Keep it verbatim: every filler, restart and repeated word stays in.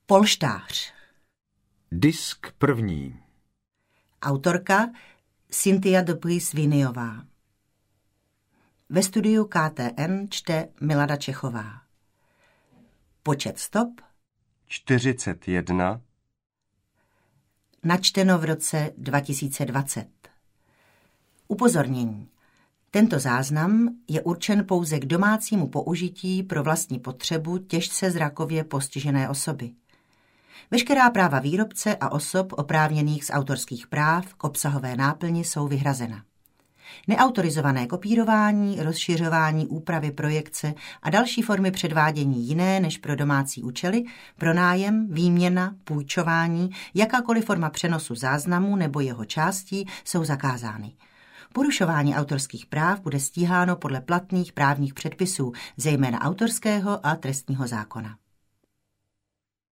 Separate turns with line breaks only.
Polštář.
Disk první.
Autorka Cynthia Dupuis-Viniová. Ve studiu K T N čte Milada Čechová. Počet stop
čtyřicet jedna.
Načteno v roce dva tisíce dvacet. Upozornění. Tento záznam je určen pouze k domácímu použití pro vlastní potřebu těžce zrakově postižené osoby. Veškerá práva výrobce a osob oprávněných z autorských práv k obsahové náplni jsou vyhrazena. Neautorizované kopírování, rozšiřování, úpravy, projekce a další formy předvádění jiné než pro domácí účely, pronájem, výměna, půjčování, jakákoliv forma přenosu záznamu nebo jeho částí jsou zakázány. Porušování autorských práv bude stíháno podle platných právních předpisů, zejména autorského a trestního zákona.